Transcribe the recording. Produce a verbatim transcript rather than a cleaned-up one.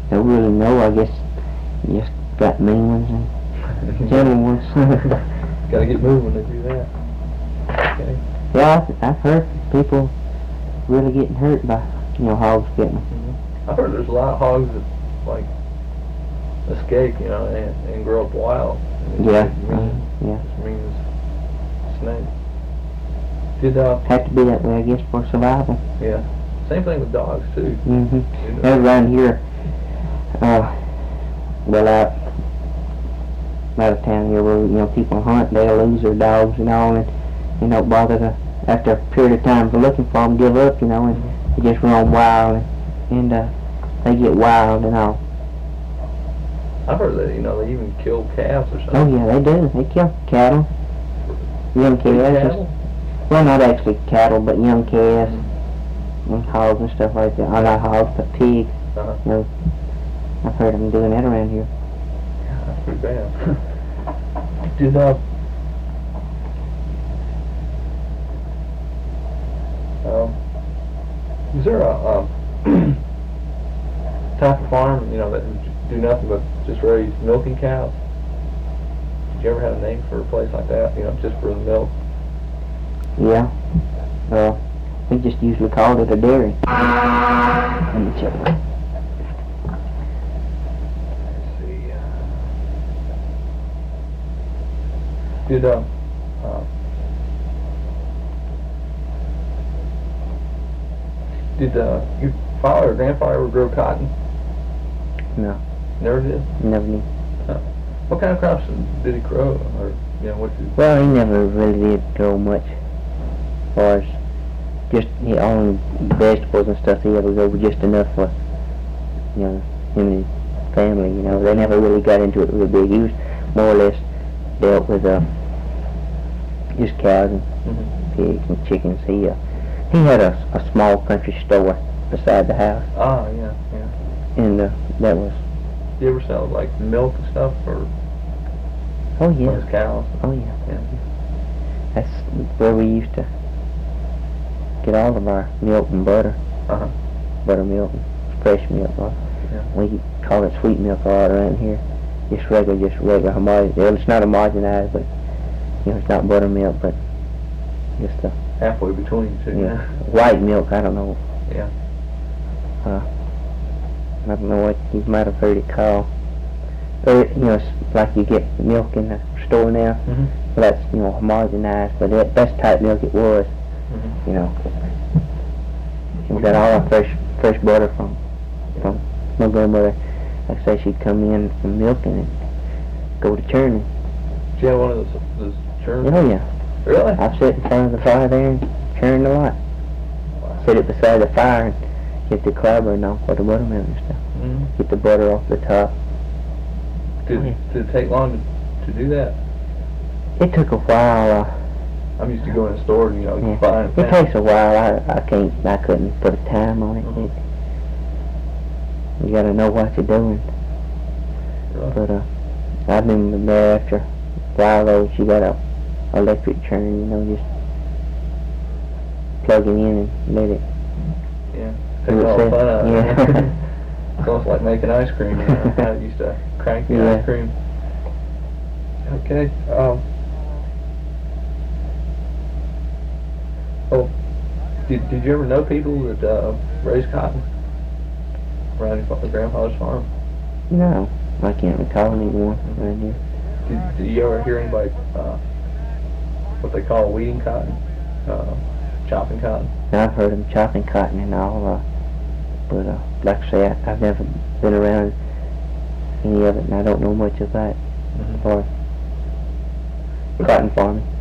don't really know. I guess you just got mean ones and gentle ones. Gotta get moving to do that. Okay. Yeah, I've, I've heard people really getting hurt by, you know, hogs getting them. Mm-hmm. I've heard there's a lot of hogs that, like, escape, you know, and, and grow up wild. And Yeah. Mean, Uh, yeah. As mean as snake. Did, uh... Have to be that way, I guess, for survival. Yeah. Same thing with dogs, too. Mm-hmm. They're around here, uh, well, out, out of town here where, you know, people hunt, they'll lose their dogs and all, and they don't bother to, after a period of time for looking for them, give up, you know, and mm-hmm. they just roam wild, and, and uh, they get wild and all. I've heard that, you know, they even kill calves or something. Oh, yeah, they do. They kill cattle. Young calves. Cattle? Well, not actually cattle, but young calves. Mm-hmm. And hogs and stuff like that. Oh, not hogs, but pigs. Uh-huh. You know, I've heard them doing that around here. Yeah, that's pretty bad. Did, uh... Um, is there a, a type of farm, you know, that would do nothing but just raise milking cows? Did you ever have a name for a place like that, you know, just for the milk? Yeah. Uh, we just usually called it a dairy. Let me check. Let's see. Did, uh, uh, did uh, your father or grandfather ever grow cotton? No. Never did? Never knew. Huh. What kind of crops did he grow? Or, you know, what did... Well, he never really did grow much. As far as just he owned vegetables and stuff, he ever grew just enough for, you know, him and his family, you know. They never really got into it real big. He was more or less dealt with uh, just cows and mm-hmm. pigs and chickens. He uh, he had a, a small country store beside the house. Ah, yeah, yeah. And uh, that was... Did you ever sell, like, milk and stuff for, Oh, for yeah. his cows? Oh, yeah. Yeah. That's where we used to get all of our milk and butter. Uh-huh. Buttermilk and fresh milk. Uh, Yeah. We call it sweet milk all around here. Just regular, just regular homogenized. Well, it's not homogenized, but, you know, it's not buttermilk, but just a... Halfway between the two. Yeah. White milk, I don't know. Yeah. Uh, I don't know what you might have heard it called. Or, you know, it's like you get milk in the store now. Mm-hmm. Well, that's, you know, homogenized, but that, that's the type milk it was. Mm-hmm. You know. We got all our fresh fresh butter from from my grandmother. Like I say, she'd come in from milking and go to churning. Did you have one of those, those churns? Oh, yeah. Really? I've sat in front of the fire there and churned a lot. Wow. Sit it beside the fire and get the clabbering off for the buttermilk and stuff. Mm-hmm. Get the butter off the top. Did, Yeah. did it take long to, to do that? It took a while. Uh, I'm used to going to the store and, you know, yeah. buying It takes a while. I, I can't, I couldn't put a time on it. Mhm. it you gotta know what you're doing. Really? But uh, I've been there after a while though. You got a electric churn, you know, just plug it in and let it. Yeah. do Take all the itself. fun out of it. Yeah. It's almost like making ice cream. You know, how it used to crank the Yeah. ice cream. Okay. Um, oh, did, did you ever know people that uh, raised cotton around your fa- grandfather's farm? No, I can't recall anyone around here. Did, did you ever hear anybody uh, what they call weeding cotton, uh, chopping cotton? Now, I've heard them chopping cotton and all, uh, but uh, like I say, I, I've never been around any of it, and I don't know much about it Mm-hmm. as far as cotton farming.